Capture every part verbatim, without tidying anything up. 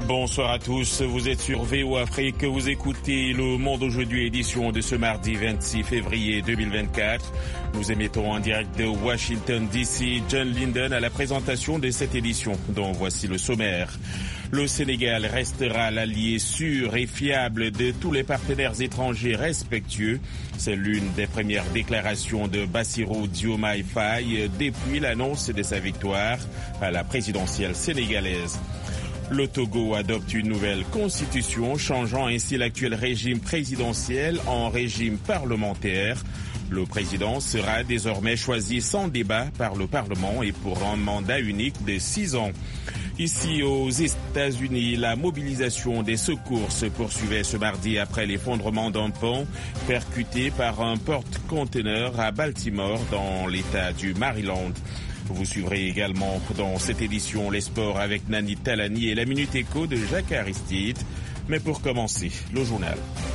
Bonsoir à tous, vous êtes sur V O Afrique, vous écoutez Le Monde aujourd'hui, édition de ce mardi vingt-six février deux mille vingt-quatre. Nous émettons en direct de Washington D C, John Linden à la présentation de cette édition, dont voici le sommaire. Le Sénégal restera l'allié sûr et fiable de tous les partenaires étrangers respectueux. C'est l'une des premières déclarations de Bassirou Diomaye Faye depuis l'annonce de sa victoire à la présidentielle sénégalaise. Le Togo adopte une nouvelle constitution, changeant ainsi l'actuel régime présidentiel en régime parlementaire. Le président sera désormais choisi sans débat par le Parlement et pour un mandat unique de six ans. Ici aux États-Unis, la mobilisation des secours se poursuivait ce mardi après l'effondrement d'un pont percuté par un porte-conteneur à Baltimore dans l'État du Maryland. Vous suivrez également dans cette édition les sports avec Nani Talani et la Minute Éco de Jacques Aristide. Mais pour commencer, le journal.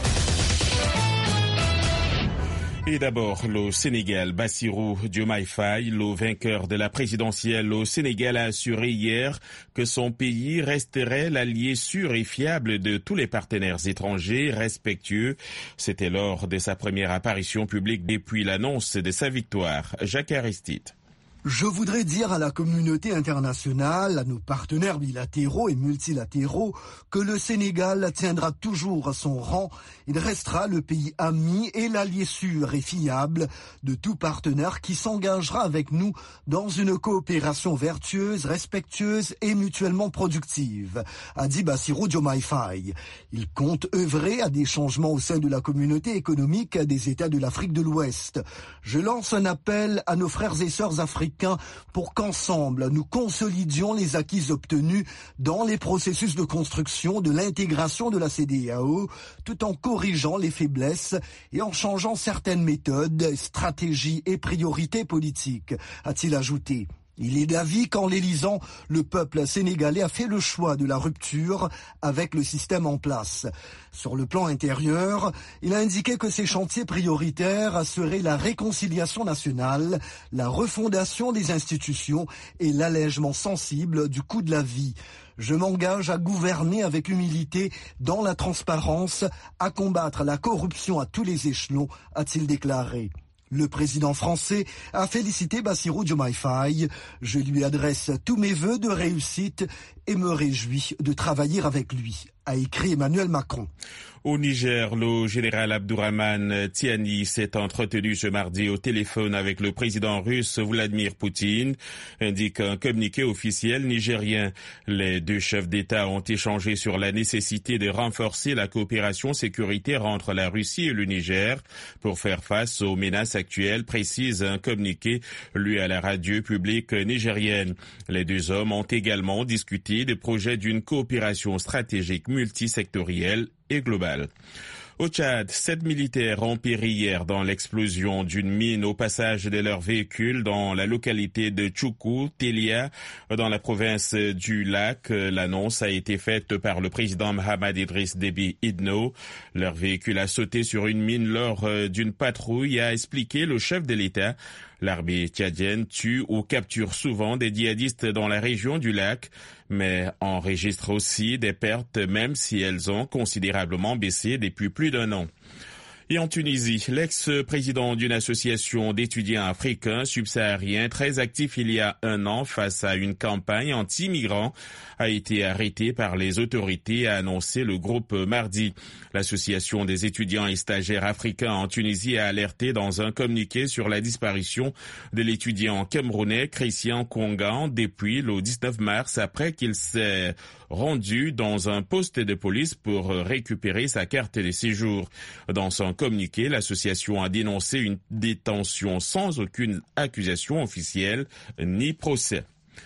Et d'abord, le Sénégal, Bassirou Diomaye Faye, le vainqueur de la présidentielle au Sénégal, a assuré hier que son pays resterait l'allié sûr et fiable de tous les partenaires étrangers respectueux. C'était lors de sa première apparition publique depuis l'annonce de sa victoire. Jacques Aristide. Je voudrais dire à la communauté internationale, à nos partenaires bilatéraux et multilatéraux, que le Sénégal tiendra toujours son rang. Il restera le pays ami et l'allié sûr et fiable de tout partenaire qui s'engagera avec nous dans une coopération vertueuse, respectueuse et mutuellement productive, a dit Bassirou Diomaye Faye. Il compte œuvrer à des changements au sein de la communauté économique des États de l'Afrique de l'Ouest. Je lance un appel à nos frères et sœurs africains pour qu'ensemble nous consolidions les acquis obtenus dans les processus de construction de l'intégration de la C D A O, tout en corrigeant les faiblesses et en changeant certaines méthodes, stratégies et priorités politiques, a-t-il ajouté. Il est d'avis qu'en l'élisant, le peuple sénégalais a fait le choix de la rupture avec le système en place. Sur le plan intérieur, il a indiqué que ses chantiers prioritaires seraient la réconciliation nationale, la refondation des institutions et l'allègement sensible du coût de la vie. Je m'engage à gouverner avec humilité dans la transparence, à combattre la corruption à tous les échelons, a-t-il déclaré. Le président français a félicité Bassirou Diomaye Faye. Je lui adresse tous mes vœux de réussite et me réjouis de travailler avec lui, a écrit Emmanuel Macron. Au Niger, le général Abdourahmane Tiani s'est entretenu ce mardi au téléphone avec le président russe Vladimir Poutine, indique un communiqué officiel nigérien. Les deux chefs d'État ont échangé sur la nécessité de renforcer la coopération sécuritaire entre la Russie et le Niger pour faire face aux menaces actuelles, précise un communiqué lu à la radio publique nigérienne. Les deux hommes ont également discuté des projets d'une coopération stratégique multisectorielle et globale. Au Tchad, sept militaires ont péri hier dans l'explosion d'une mine au passage de leur véhicule dans la localité de Tchoukou, Télia, dans la province du Lac. L'annonce a été faite par le président Mohamed Idriss Déby Itno. Leur véhicule a sauté sur une mine lors d'une patrouille, a expliqué le chef de l'État. L'armée tchadienne tue ou capture souvent des djihadistes dans la région du lac, mais enregistre aussi des pertes même si elles ont considérablement baissé depuis plus d'un an. Et en Tunisie, l'ex-président d'une association d'étudiants africains subsahariens très actif il y a un an face à une campagne anti-migrants a été arrêté par les autorités, a annoncé le groupe mardi. L'association des étudiants et stagiaires africains en Tunisie a alerté dans un communiqué sur la disparition de l'étudiant camerounais Christian Kongan depuis le dix-neuf mars après qu'il s'est rendu dans un poste de police pour récupérer sa carte de séjour. Dans son communiqué, l'association a dénoncé une détention sans aucune accusation officielle ni procès.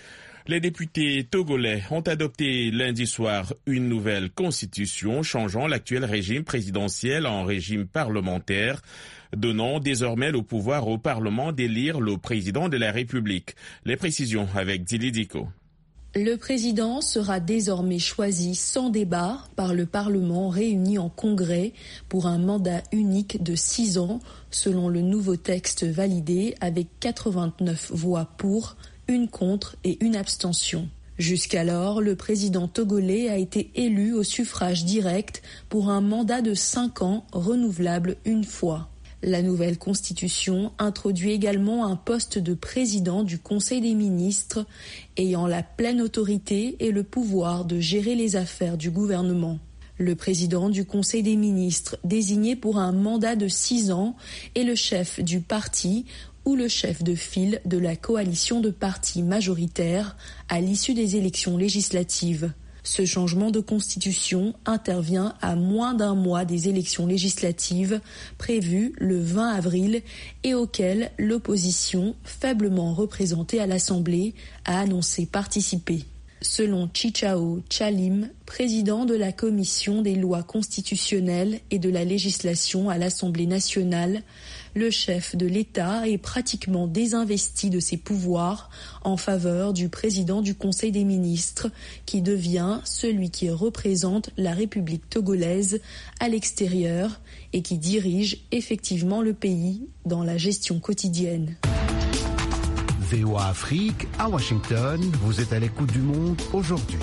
Les députés togolais ont adopté lundi soir une nouvelle constitution changeant l'actuel régime présidentiel en régime parlementaire, donnant désormais le pouvoir au Parlement d'élire le président de la République. Les précisions avec Dili Diko. Le président sera désormais choisi sans débat par le Parlement réuni en congrès pour un mandat unique de six ans, selon le nouveau texte validé avec quatre-vingt-neuf voix pour, une contre et une abstention. Jusqu'alors, le président togolais a été élu au suffrage direct pour un mandat de cinq ans renouvelable une fois. La nouvelle constitution introduit également un poste de président du Conseil des ministres ayant la pleine autorité et le pouvoir de gérer les affaires du gouvernement. Le président du Conseil des ministres, désigné pour un mandat de six ans, est le chef du parti ou le chef de file de la coalition de partis majoritaires à l'issue des élections législatives. Ce changement de constitution intervient à moins d'un mois des élections législatives prévues le vingt avril et auxquelles l'opposition, faiblement représentée à l'Assemblée, a annoncé participer. Selon Chichao Chalim, président de la Commission des lois constitutionnelles et de la législation à l'Assemblée nationale, le chef de l'État est pratiquement désinvesti de ses pouvoirs en faveur du président du Conseil des ministres, qui devient celui qui représente la République togolaise à l'extérieur et qui dirige effectivement le pays dans la gestion quotidienne. V O A Afrique, à Washington, vous êtes à l'écoute du monde aujourd'hui.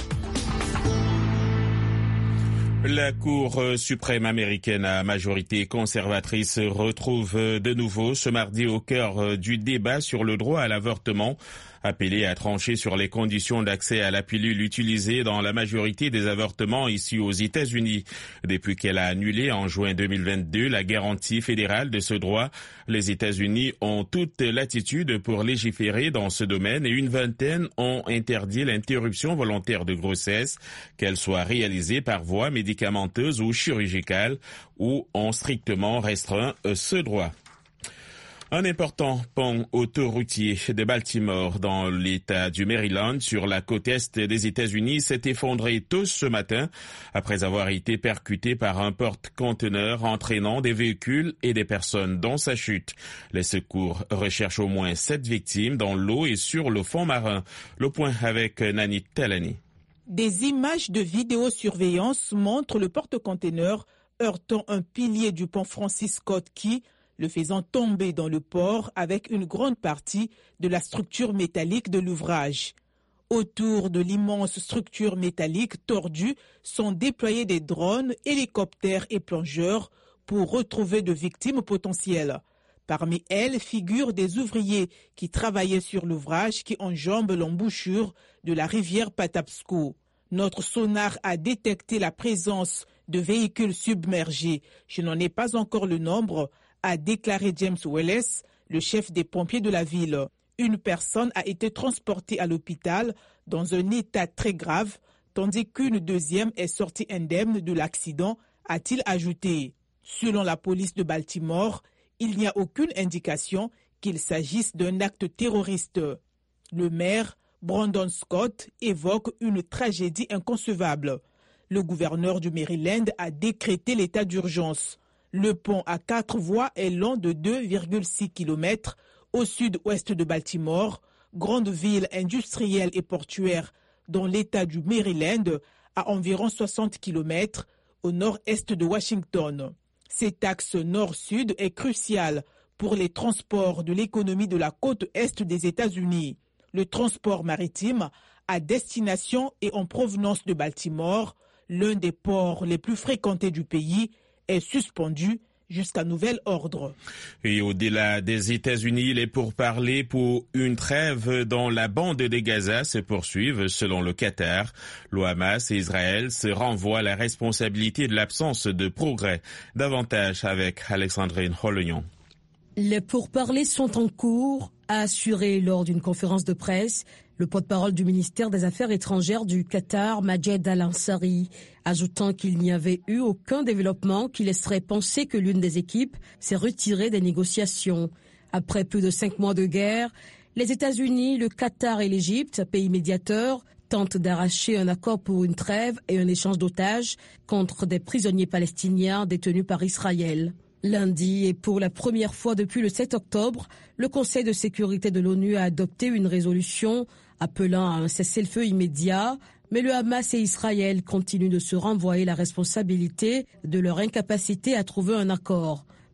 La Cour suprême américaine à majorité conservatrice retrouve de nouveau ce mardi au cœur du débat sur le droit à l'avortement. Appelée à trancher sur les conditions d'accès à la pilule utilisée dans la majorité des avortements ici aux États-Unis. Depuis qu'elle a annulé en juin deux mille vingt-deux la garantie fédérale de ce droit, les États-Unis ont toute latitude pour légiférer dans ce domaine et une vingtaine ont interdit l'interruption volontaire de grossesse, qu'elle soit réalisée par voie médicamenteuse ou chirurgicale, ou ont strictement restreint ce droit. Un important pont autoroutier de Baltimore dans l'État du Maryland sur la côte est des États-Unis s'est effondré tôt ce matin après avoir été percuté par un porte-conteneur entraînant des véhicules et des personnes dans sa chute. Les secours recherchent au moins sept victimes dans l'eau et sur le fond marin. Le point avec Nani Talani. Des images de vidéosurveillance montrent le porte-conteneur heurtant un pilier du pont Francis Scott Key, le faisant tomber dans le port avec une grande partie de la structure métallique de l'ouvrage. Autour de l'immense structure métallique tordue sont déployés des drones, hélicoptères et plongeurs pour retrouver de victimes potentielles. Parmi elles figurent des ouvriers qui travaillaient sur l'ouvrage qui enjambe l'embouchure de la rivière Patapsco. Notre sonar a détecté la présence de véhicules submergés. Je n'en ai pas encore le nombre, a déclaré James Wallace, le chef des pompiers de la ville. Une personne a été transportée à l'hôpital dans un état très grave, tandis qu'une deuxième est sortie indemne de l'accident, a-t-il ajouté. Selon la police de Baltimore, il n'y a aucune indication qu'il s'agisse d'un acte terroriste. Le maire, Brandon Scott, évoque une tragédie inconcevable. Le gouverneur du Maryland a décrété l'état d'urgence. Le pont à quatre voies est long de deux virgule six kilomètres au sud-ouest de Baltimore, grande ville industrielle et portuaire dans l'État du Maryland, à environ soixante kilomètres au nord-est de Washington. Cet axe nord-sud est crucial pour les transports de l'économie de la côte est des États-Unis. Le transport maritime à destination et en provenance de Baltimore, l'un des ports les plus fréquentés du pays, est suspendu jusqu'à nouvel ordre. Et au-delà des États-Unis, les pourparlers pour une trêve dans la bande de Gaza se poursuivent selon le Qatar. Le Hamas et Israël se renvoient la responsabilité de l'absence de progrès. Davantage avec Alexandrine Holognon. Les pourparlers sont en cours, a assuré lors d'une conférence de presse le porte-parole du ministère des Affaires étrangères du Qatar, Majed Al-Ansari, ajoutant qu'il n'y avait eu aucun développement qui laisserait penser que l'une des équipes s'est retirée des négociations. Après plus de cinq mois de guerre, les États-Unis, le Qatar et l'Égypte, pays médiateurs, tentent d'arracher un accord pour une trêve et un échange d'otages contre des prisonniers palestiniens détenus par Israël. Lundi, et pour la première fois depuis le sept octobre, le Conseil de sécurité de l'ONU a adopté une résolution appelant à un cessez-le-feu immédiat, mais le Hamas et Israël continuent de se renvoyer la responsabilité de leur incapacité à trouver un accord.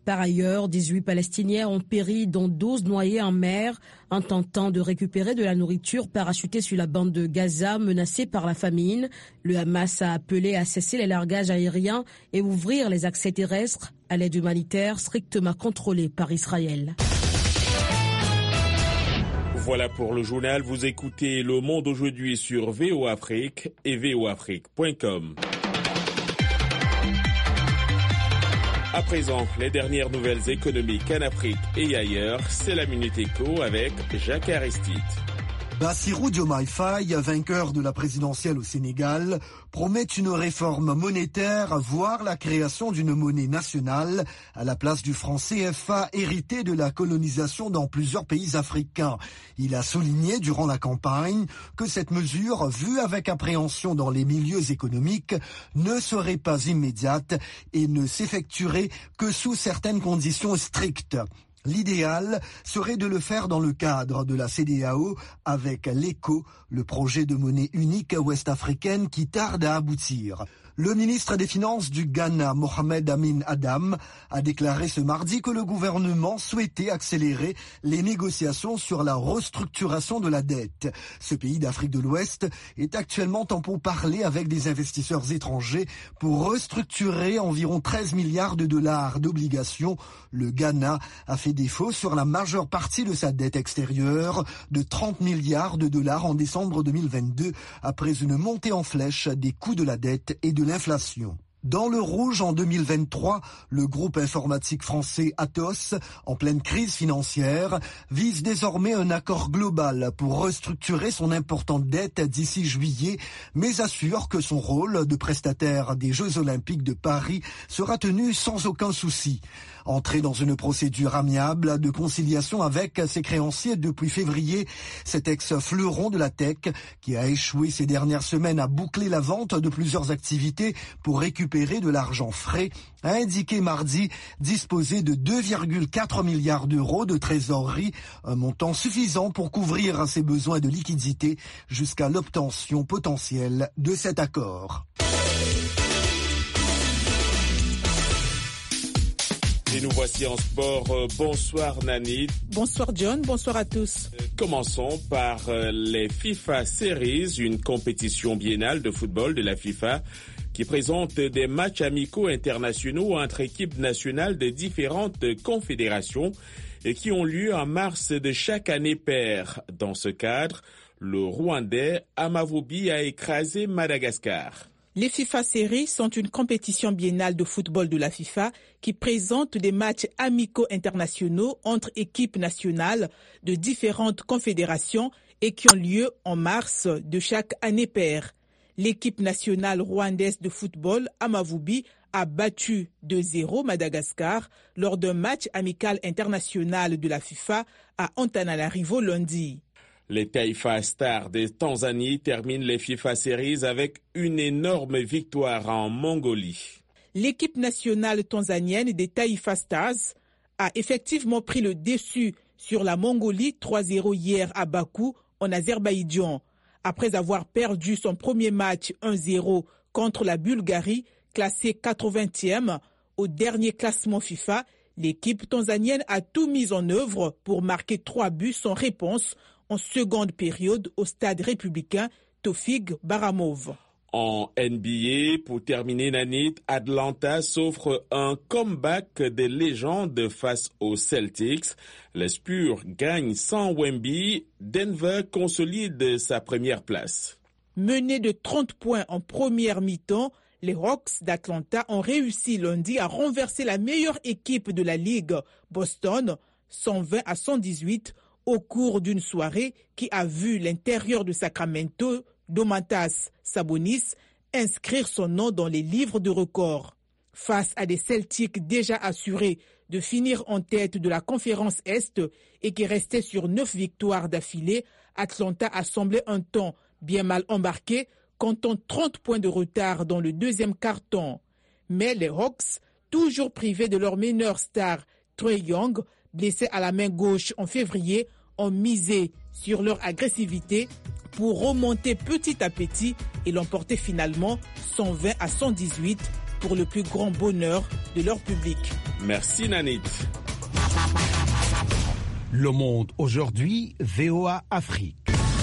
Par ailleurs, dix-huit Palestiniens ont péri, dont douze noyés en mer, en tentant de récupérer de la nourriture parachutée sur la bande de Gaza menacée par la famine. Le Hamas a appelé à cesser les largages aériens et ouvrir les accès terrestres à l'aide humanitaire strictement contrôlée par Israël. Voilà pour le journal. Vous écoutez Le Monde aujourd'hui sur V O Afrique et v o afrique point com. À présent, les dernières nouvelles économiques en Afrique et ailleurs, c'est la Minute Éco avec Jacques Aristide. Bassirou Diomaye Faye, vainqueur de la présidentielle au Sénégal, promet une réforme monétaire, voire la création d'une monnaie nationale à la place du franc C F A hérité de la colonisation dans plusieurs pays africains. Il a souligné durant la campagne que cette mesure, vue avec appréhension dans les milieux économiques, ne serait pas immédiate et ne s'effectuerait que sous certaines conditions strictes. L'idéal serait de le faire dans le cadre de la C E D E A O avec l'ECO, le projet de monnaie unique ouest-africaine qui tarde à aboutir. Le ministre des Finances du Ghana, Mohamed Amin Adam, a déclaré ce mardi que le gouvernement souhaitait accélérer les négociations sur la restructuration de la dette. Ce pays d'Afrique de l'Ouest est actuellement en pourparlers avec des investisseurs étrangers pour restructurer environ treize milliards de dollars d'obligations. Le Ghana a fait défaut sur la majeure partie de sa dette extérieure de trente milliards de dollars en décembre deux mille vingt-deux après une montée en flèche des coûts de la dette et de l'inflation. Dans le rouge en deux mille vingt-trois, le groupe informatique français Atos, en pleine crise financière, vise désormais un accord global pour restructurer son importante dette d'ici juillet, mais assure que son rôle de prestataire des Jeux Olympiques de Paris sera tenu sans aucun souci. Entré dans une procédure amiable de conciliation avec ses créanciers depuis février, cet ex-fleuron de la tech, qui a échoué ces dernières semaines à boucler la vente de plusieurs activités pour récupérer de l'argent frais, a indiqué mardi disposer de deux virgule quatre milliards d'euros de trésorerie, un montant suffisant pour couvrir ses besoins de liquidité jusqu'à l'obtention potentielle de cet accord. Et nous voici en sport. Bonsoir Nani. Bonsoir John, bonsoir à tous. Commençons par les FIFA Series, une compétition biennale de football de la FIFA qui présente des matchs amicaux internationaux entre équipes nationales de différentes confédérations et qui ont lieu en mars de chaque année paire. Dans ce cadre, le Rwandais Amavubi a écrasé Madagascar. Les FIFA Series sont une compétition biennale de football de la FIFA qui présente des matchs amicaux internationaux entre équipes nationales de différentes confédérations et qui ont lieu en mars de chaque année paire. L'équipe nationale rwandaise de football, Amavubi, a battu deux zéro Madagascar lors d'un match amical international de la FIFA à Antananarivo lundi. Les Taifa Stars de Tanzanie terminent les FIFA Series avec une énorme victoire en Mongolie. L'équipe nationale tanzanienne des Taifa Stars a effectivement pris le dessus sur la Mongolie trois zéro hier à Bakou, en Azerbaïdjan. Après avoir perdu son premier match un zéro contre la Bulgarie, classée quatre-vingtième au dernier classement FIFA, l'équipe tanzanienne a tout mis en œuvre pour marquer trois buts sans réponse en seconde période au stade républicain Tofig Baramov. En N B A, pour terminer Nanit, Atlanta s'offre un comeback de légende face aux Celtics. Les Spurs gagnent sans Wemby. Denver consolide sa première place. Menés de trente points en première mi-temps, les Hawks d'Atlanta ont réussi lundi à renverser la meilleure équipe de la Ligue, Boston, cent vingt à cent dix-huit, au cours d'une soirée qui a vu l'intérieur de Sacramento, Domantas Sabonis, inscrire son nom dans les livres de records. Face à des Celtics déjà assurés de finir en tête de la conférence Est et qui restaient sur neuf victoires d'affilée, Atlanta a semblé un temps bien mal embarqué, comptant trente points de retard dans le deuxième quart-temps. Mais les Hawks, toujours privés de leur meneur star Trae Young, blessé à la main gauche en février, ont misé sur leur agressivité pour remonter petit à petit et l'emporter finalement cent vingt à cent dix-huit pour le plus grand bonheur de leur public. Merci Nanit. Le Monde aujourd'hui, V O A Afrique.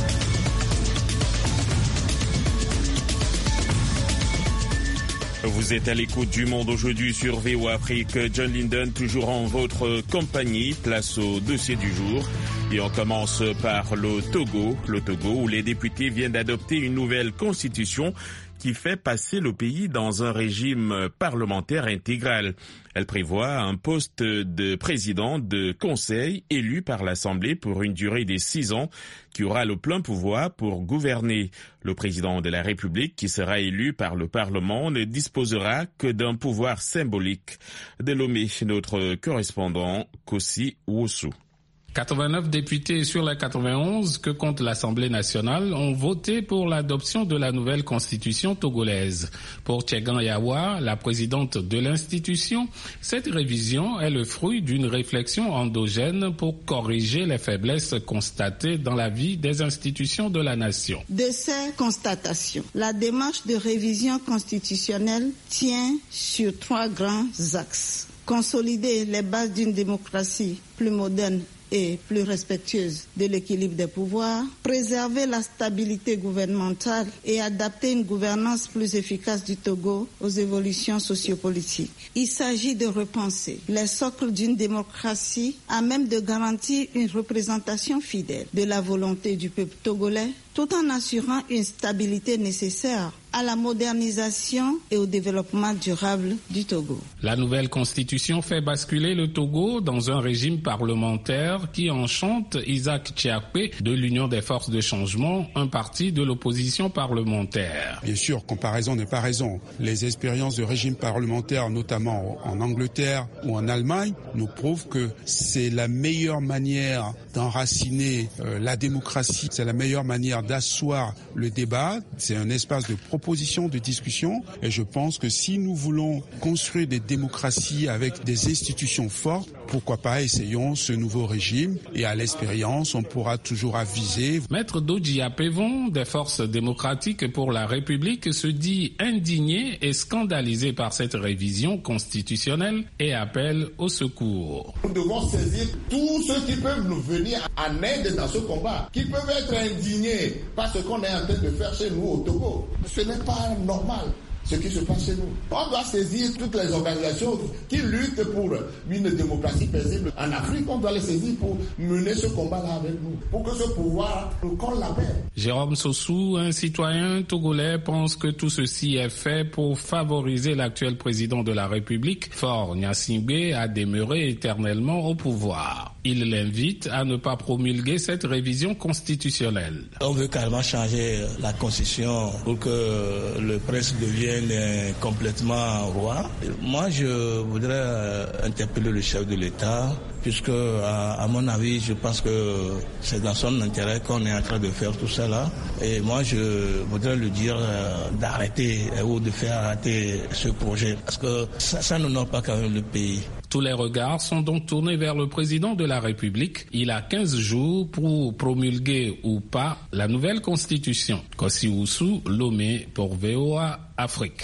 Vous êtes à l'écoute du Monde aujourd'hui sur V O A Afrique. John Linden, toujours en votre compagnie. Place au dossier du jour. Et on commence par le Togo. Le Togo où les députés viennent d'adopter une nouvelle constitution qui fait passer le pays dans un régime parlementaire intégral. Elle prévoit un poste de président de conseil élu par l'Assemblée pour une durée de six ans qui aura le plein pouvoir pour gouverner. Le président de la République, qui sera élu par le Parlement, ne disposera que d'un pouvoir symbolique. De Lomé, notre correspondant Kossi Wosu. quatre-vingt-neuf députés sur les quatre-vingt-onze que compte l'Assemblée nationale ont voté pour l'adoption de la nouvelle constitution togolaise. Pour Tchegan Yawa, la présidente de l'institution, cette révision est le fruit d'une réflexion endogène pour corriger les faiblesses constatées dans la vie des institutions de la nation. De ces constatations, la démarche de révision constitutionnelle tient sur trois grands axes. Consolider les bases d'une démocratie plus moderne et plus respectueuse de l'équilibre des pouvoirs, préserver la stabilité gouvernementale et adapter une gouvernance plus efficace du Togo aux évolutions sociopolitiques. Il s'agit de repenser les socles d'une démocratie à même de garantir une représentation fidèle de la volonté du peuple togolais, tout en assurant une stabilité nécessaire à la modernisation et au développement durable du Togo. La nouvelle constitution fait basculer le Togo dans un régime parlementaire qui enchante Isaac Tchiakpé de l'Union des forces de changement, un parti de l'opposition parlementaire. Bien sûr, comparaison n'est pas raison. Les expériences de régime parlementaire, notamment en Angleterre ou en Allemagne, nous prouvent que c'est la meilleure manière d'enraciner euh, la démocratie, c'est la meilleure manière d'asseoir le débat, c'est un espace de proposition, de discussion, et je pense que si nous voulons construire des démocraties avec des institutions fortes, pourquoi pas essayons ce nouveau régime, et à l'expérience, on pourra toujours aviser. Maître Dodji Apevon, des forces démocratiques pour la République, se dit indigné et scandalisé par cette révision constitutionnelle et appelle au secours. Nous devons saisir tous ceux qui peuvent nous venir en aide dans ce combat, qui peuvent être indignés par ce qu'on est en train de faire chez nous au Togo. Ce n'est pas normal ce qui se passe chez nous. On doit saisir toutes les organisations qui luttent pour une démocratie paisible en Afrique. On doit les saisir pour mener ce combat-là avec nous, pour que ce pouvoir nous colle la paix. Jérôme Sossou, un citoyen togolais, pense que tout ceci est fait pour favoriser l'actuel président de la République, Faure Gnassingbé, à demeurer éternellement au pouvoir. Il l'invite à ne pas promulguer cette révision constitutionnelle. On veut carrément changer la constitution pour que le prince devienne complètement roi. Moi, je voudrais interpeller le chef de l'État, puisque, à, à mon avis, je pense que c'est dans son intérêt qu'on est en train de faire tout ça là. Et moi, je voudrais lui dire euh, d'arrêter euh, ou de faire arrêter ce projet, parce que ça, ça n'honore pas quand même le pays. Tous les regards sont donc tournés vers le président de la République. Il a quinze jours pour promulguer ou pas la nouvelle constitution. Kossi Wosu, Lomé pour V O A Afrique.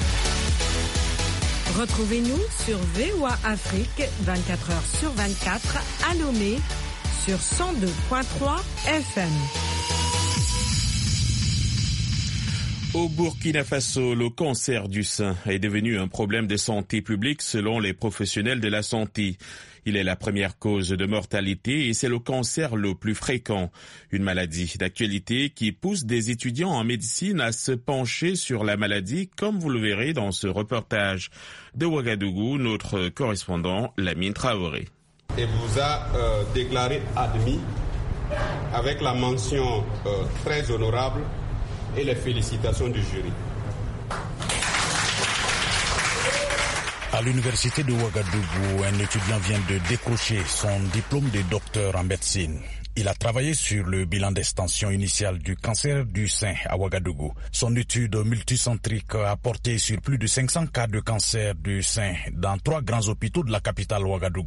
Retrouvez-nous sur V O A Afrique vingt-quatre heures sur vingt-quatre à Lomé sur cent deux virgule trois F M. Au Burkina Faso, le cancer du sein est devenu un problème de santé publique selon les professionnels de la santé. Il est la première cause de mortalité et c'est le cancer le plus fréquent. Une maladie d'actualité qui pousse des étudiants en médecine à se pencher sur la maladie, comme vous le verrez dans ce reportage. De Ouagadougou, notre correspondant Lamine Traoré. Et vous a euh, déclaré admis avec la mention euh, très honorable et les félicitations du jury. À l'université de Ouagadougou, un étudiant vient de décrocher son diplôme de docteur en médecine. Il a travaillé sur le bilan d'extension initiale du cancer du sein à Ouagadougou. Son étude multicentrique a porté sur plus de cinq cents cas de cancer du sein dans trois grands hôpitaux de la capitale Ouagadougou.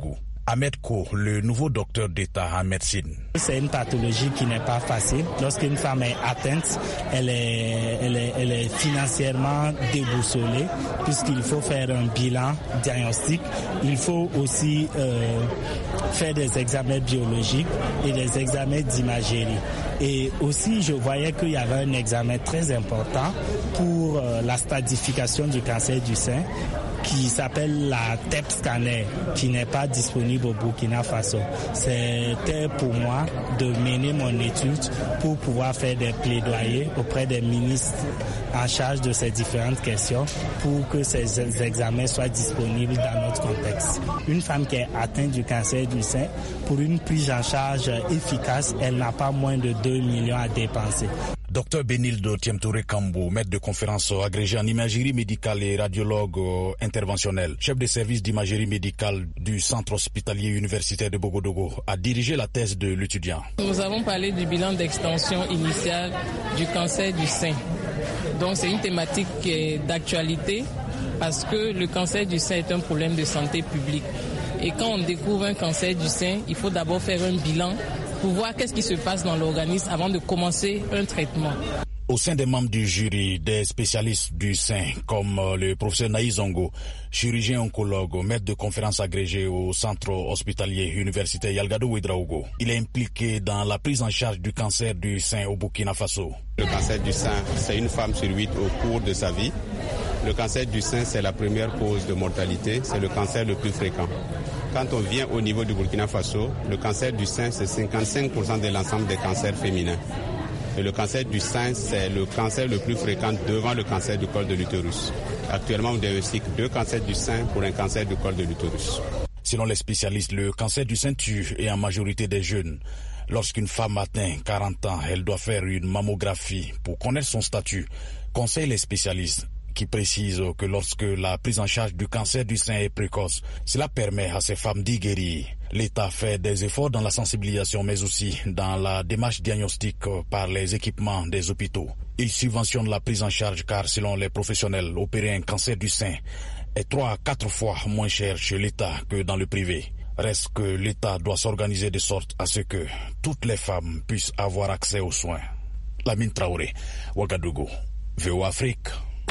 Ahmed Ko, le nouveau docteur d'État en médecine. C'est une pathologie qui n'est pas facile. Lorsqu'une femme est atteinte, elle est, elle est, elle est financièrement déboussolée puisqu'il faut faire un bilan diagnostique. Il faut aussi euh, faire des examens biologiques et des examens d'imagerie. Et aussi, je voyais qu'il y avait un examen très important pour euh, la stadification du cancer du sein qui s'appelle la T E P scanner, qui n'est pas disponible au Burkina Faso. C'était pour moi de mener mon étude pour pouvoir faire des plaidoyers auprès des ministres en charge de ces différentes questions pour que ces examens soient disponibles dans notre contexte. Une femme qui est atteinte du cancer du sein, pour une prise en charge efficace, elle n'a pas moins de deux millions à dépenser. Docteur Benildo Tiemtouré Kambo, maître de conférence agrégé en imagerie médicale et radiologue interventionnel, chef de service d'imagerie médicale du centre hospitalier universitaire de Bogodogo, a dirigé la thèse de l'étudiant. Nous avons parlé du bilan d'extension initiale du cancer du sein. Donc c'est une thématique qui est d'actualité parce que le cancer du sein est un problème de santé publique. Et quand on découvre un cancer du sein, il faut d'abord faire un bilan pour voir qu'est-ce qui se passe dans l'organisme avant de commencer un traitement. Au sein des membres du jury, des spécialistes du sein comme le professeur Naï Zongo, chirurgien oncologue, maître de conférence agrégé au centre hospitalier universitaire Yalgado Ouedraogo. Il est impliqué dans la prise en charge du cancer du sein au Burkina Faso. Le cancer du sein, c'est une femme sur huit au cours de sa vie. Le cancer du sein, c'est la première cause de mortalité, c'est le cancer le plus fréquent. Quand on vient au niveau du Burkina Faso, le cancer du sein, c'est cinquante-cinq pour cent de l'ensemble des cancers féminins. Et le cancer du sein, c'est le cancer le plus fréquent devant le cancer du col de l'utérus. Actuellement, on diagnostique deux cancers du sein pour un cancer du col de l'utérus. Selon les spécialistes, le cancer du sein tue et en majorité des jeunes. Lorsqu'une femme atteint quarante ans, elle doit faire une mammographie pour connaître son statut. Conseillent les spécialistes qui précise que lorsque la prise en charge du cancer du sein est précoce, cela permet à ces femmes d'y guérir. L'État fait des efforts dans la sensibilisation, mais aussi dans la démarche diagnostique par les équipements des hôpitaux. Il subventionne la prise en charge car, selon les professionnels, opérer un cancer du sein est trois à quatre fois moins cher chez l'État que dans le privé. Reste que l'État doit s'organiser de sorte à ce que toutes les femmes puissent avoir accès aux soins. Lamine Traoré, Ouagadougou, V O A Afrique.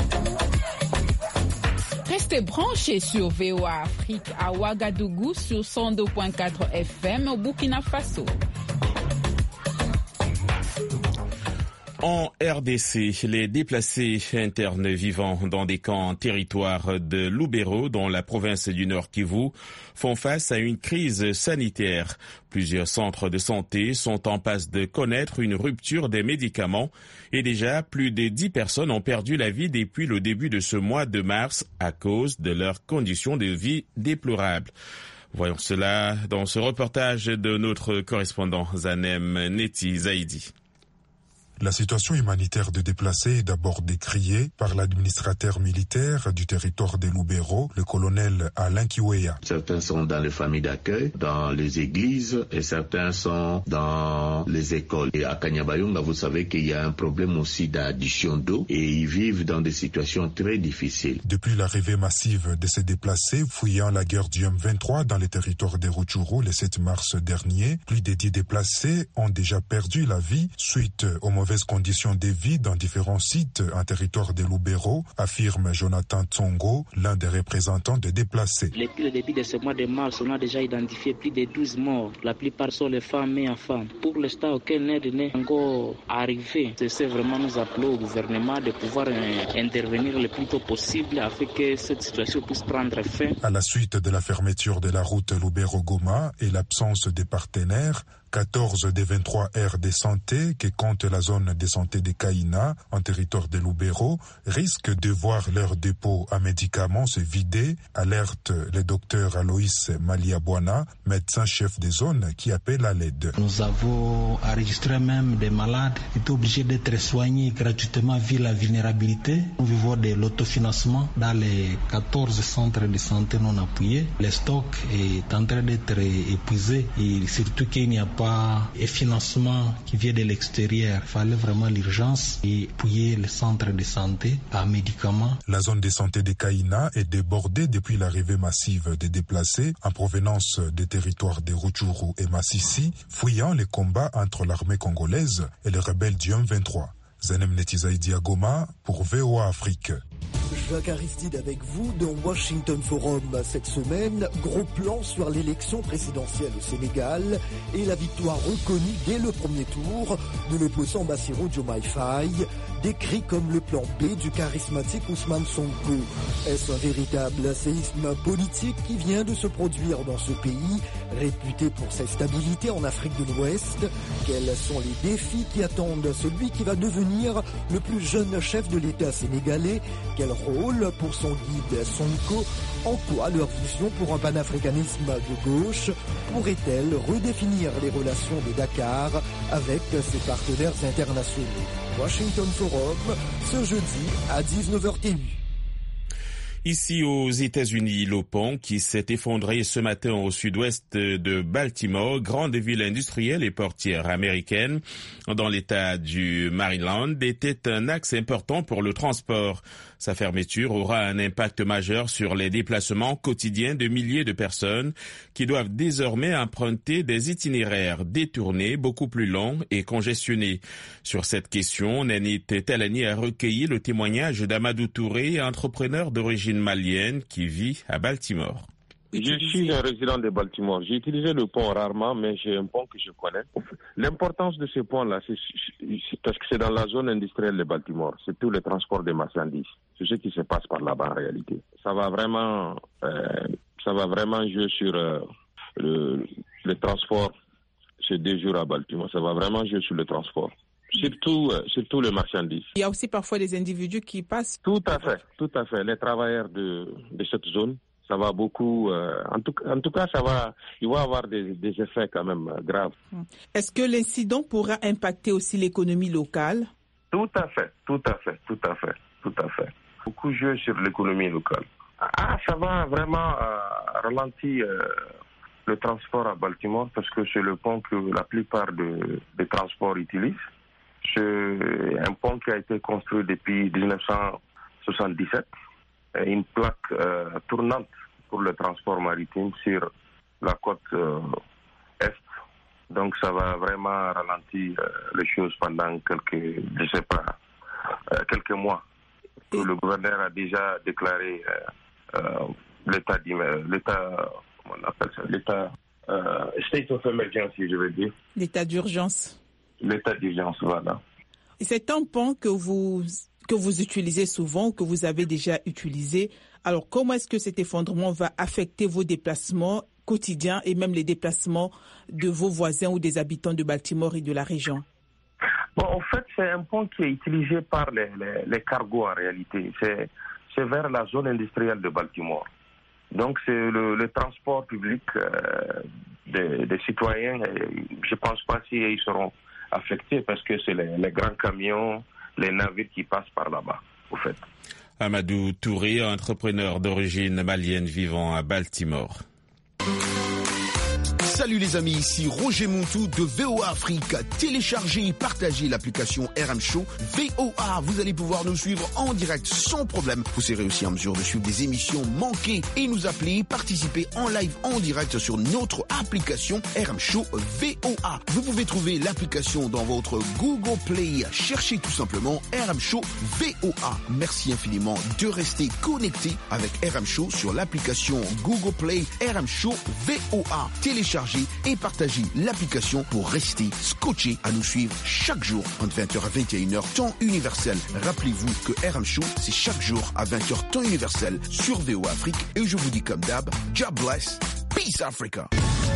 Restez branchés sur V O A Afrique à Ouagadougou sur cent deux virgule quatre F M au Burkina Faso. En R D C, les déplacés internes vivant dans des camps en territoire de Lubero, dans la province du Nord Kivu, font face à une crise sanitaire. Plusieurs centres de santé sont en passe de connaître une rupture des médicaments et déjà plus de dix personnes ont perdu la vie depuis le début de ce mois de mars à cause de leurs conditions de vie déplorables. Voyons cela dans ce reportage de notre correspondant Zanem Neti Zaidi. La situation humanitaire des déplacés est d'abord décriée par l'administrateur militaire du territoire de Lubero, le colonel Alain Kiweya. Certains sont dans les familles d'accueil, dans les églises, et certains sont dans les écoles. Et à Kanyabayonga, vous savez qu'il y a un problème aussi d'addition d'eau, et ils vivent dans des situations très difficiles. Depuis l'arrivée massive de ces déplacés fuyant la guerre du M vingt-trois dans les territoires de Rutshuru le sept mars dernier, plus de dix déplacés ont déjà perdu la vie suite au mauvaises conditions de vie dans différents sites en territoire de Lubero, affirme Jonathan Tsongo, l'un des représentants des déplacés. Depuis le début de ce mois de mars, on a déjà identifié plus de douze morts. La plupart sont les femmes et enfants. Pour l'instant, aucun aide n'est encore arrivé. C'est vraiment nous appelons au gouvernement de pouvoir intervenir le plus tôt possible afin que cette situation puisse prendre fin. À la suite de la fermeture de la route Lubero-Goma et l'absence des partenaires, quatorze des vingt-trois aires de santé que compte la zone de santé de Kaina en territoire de Lubero risquent de voir leur dépôt à médicaments se vider, alerte le docteur Aloïs Maliabwana, médecin-chef de zone qui appelle à l'aide. Nous avons enregistré même des malades qui étaient obligés d'être soignés gratuitement vu la vulnérabilité. Nous vivons de l'autofinancement dans les quatorze centres de santé non appuyés. Le stock est en train d'être épuisé et surtout qu'il n'y a pas de financement qui vient de l'extérieur. Il fallait vraiment l'urgence et appuyer le centre de santé à médicaments. La zone de santé de Kaina est débordée depuis l'arrivée massive des déplacés en provenance des territoires de Rutshuru et Massissi, fuyant les combats entre l'armée congolaise et les rebelles du M vingt-trois. Zanem Netizaïdi à Goma pour V O A Afrique. Jacques Aristide avec vous dans Washington Forum. Cette semaine, gros plan sur l'élection présidentielle au Sénégal et la victoire reconnue dès le premier tour de l'opposant Bassirou Diomaye Faye, décrit comme le plan B du charismatique Ousmane Sonko. Est-ce un véritable séisme politique qui vient de se produire dans ce pays, réputé pour sa stabilité en Afrique de l'Ouest? Quels sont les défis qui attendent celui qui va devenir le plus jeune chef de l'État sénégalais? Quel rôle pour son guide Sonko? En quoi leur vision pour un panafricanisme de gauche pourrait-elle redéfinir les relations de Dakar avec ses partenaires internationaux? Washington Forum, ce jeudi à dix-neuf heures T U. Ici aux États-Unis, le pont qui s'est effondré ce matin au sud-ouest de Baltimore, grande ville industrielle et portière américaine, dans l'État du Maryland, était un axe important pour le transport. Sa fermeture aura un impact majeur sur les déplacements quotidiens de milliers de personnes qui doivent désormais emprunter des itinéraires détournés, beaucoup plus longs et congestionnés. Sur cette question, Nanit Talani a recueilli le témoignage d'Amadou Touré, entrepreneur d'origine malienne qui vit à Baltimore. Je suis un résident de Baltimore. J'ai utilisé le pont rarement, mais j'ai un pont que je connais. L'importance de ce pont-là, c'est parce que c'est dans la zone industrielle de Baltimore. C'est tout le transport des marchandises. C'est ce qui se passe par là-bas en réalité. Ça va vraiment, euh, ça va vraiment jouer sur euh, le, le transport ces deux jours à Baltimore. Ça va vraiment jouer sur le transport. Surtout, euh, surtout les marchandises. Il y a aussi parfois des individus qui passent. Tout à fait, tout à fait. Les travailleurs de, de cette zone. Ça va beaucoup, euh, en, tout, en tout cas, ça va, il va avoir des, des effets quand même euh, graves. Est-ce que l'incident pourra impacter aussi l'économie locale? Tout à fait, tout à fait, tout à fait, tout à fait. Beaucoup jouent sur l'économie locale. Ah, ça va vraiment euh, ralentir euh, le transport à Baltimore parce que c'est le pont que la plupart de, des transports utilisent. C'est un pont qui a été construit depuis dix-neuf cent soixante-dix-sept. Une plaque euh, tournante pour le transport maritime sur la côte euh, est. Donc ça va vraiment ralentir euh, les choses pendant quelques, je sais pas, euh, quelques mois. Et... Le gouverneur a déjà déclaré euh, euh, l'état, l'état, on appelle ça, l'état, euh, state of emergency, je veux dire. L'état d'urgence. L'état d'urgence, voilà. Et c'est un pont que vous que vous utilisez souvent, que vous avez déjà utilisé. Alors, comment est-ce que cet effondrement va affecter vos déplacements quotidiens et même les déplacements de vos voisins ou des habitants de Baltimore et de la région? Bon, en fait, c'est un pont qui est utilisé par les, les, les cargos en réalité. C'est, c'est vers la zone industrielle de Baltimore. Donc, c'est le, le transport public euh, des, des citoyens. Je ne pense pas s'ils seront affectés parce que c'est les, les grands camions, les navires qui passent par là-bas, au fait. Amadou Touré, entrepreneur d'origine malienne vivant à Baltimore. Salut les amis, ici Roger Montou de V O A Afrique. Téléchargez et partagez l'application R M Show V O A. Vous allez pouvoir nous suivre en direct sans problème. Vous serez aussi en mesure de suivre des émissions manquées et nous appeler, participer en live en direct sur notre application R M Show V O A. Vous pouvez trouver l'application dans votre Google Play. Cherchez tout simplement R M Show V O A. Merci infiniment de rester connecté avec R M Show sur l'application Google Play R M Show V O A. Téléchargez et partagez l'application pour rester scotché à nous suivre chaque jour entre vingt heures à vingt et une heures temps universel. Rappelez-vous que R M Show, c'est chaque jour à vingt heures temps universel sur V O A Afrique. Et je vous dis comme d'hab, God bless, peace Africa.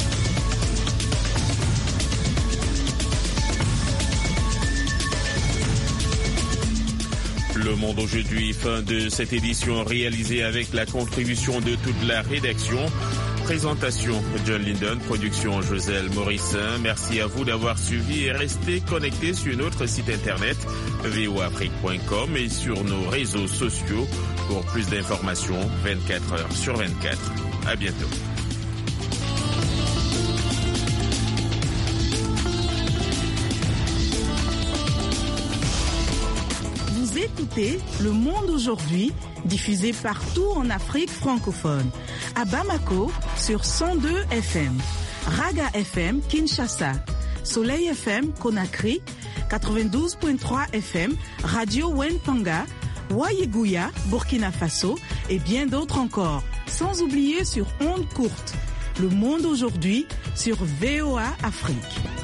Le Monde aujourd'hui, fin de cette édition réalisée avec la contribution de toute la rédaction. Présentation John Linden, production Joselle Morissin. Merci à vous d'avoir suivi et restez connectés sur notre site internet v o afrique point com et sur nos réseaux sociaux pour plus d'informations vingt-quatre heures sur vingt-quatre. À bientôt. écoutez Le Monde aujourd'hui, diffusé partout en Afrique francophone. À Bamako, sur cent deux F M. Raga F M, Kinshasa. Soleil F M, Conakry. quatre-vingt-douze virgule trois F M. Radio Wentanga. Wayeguya, Burkina Faso. Et bien d'autres encore. Sans oublier sur ondes courtes. Le Monde aujourd'hui sur V O A Afrique.